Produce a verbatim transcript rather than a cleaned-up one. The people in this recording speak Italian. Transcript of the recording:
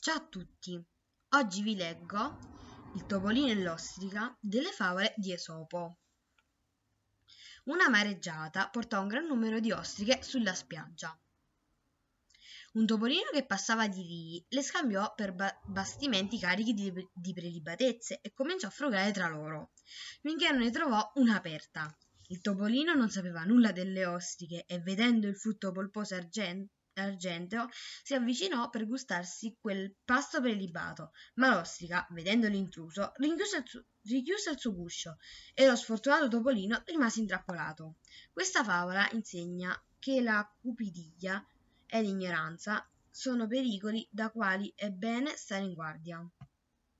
Ciao a tutti, oggi vi leggo Il topolino e l'ostrica delle favole di Esopo. Una mareggiata portò un gran numero di ostriche sulla spiaggia. Un topolino che passava di lì le scambiò per ba- bastimenti carichi di, di prelibatezze e cominciò a frugare tra loro, finché non ne trovò una aperta. Il topolino non sapeva nulla delle ostriche e, vedendo il frutto polposo argen- argenteo, si avvicinò per gustarsi quel pasto prelibato, ma l'ostrica, vedendo l'intruso, rinchiuse il, su- richiuse il suo guscio e lo sfortunato topolino rimase intrappolato. Questa favola insegna che la cupidiglia e l'ignoranza sono pericoli da quali è bene stare in guardia.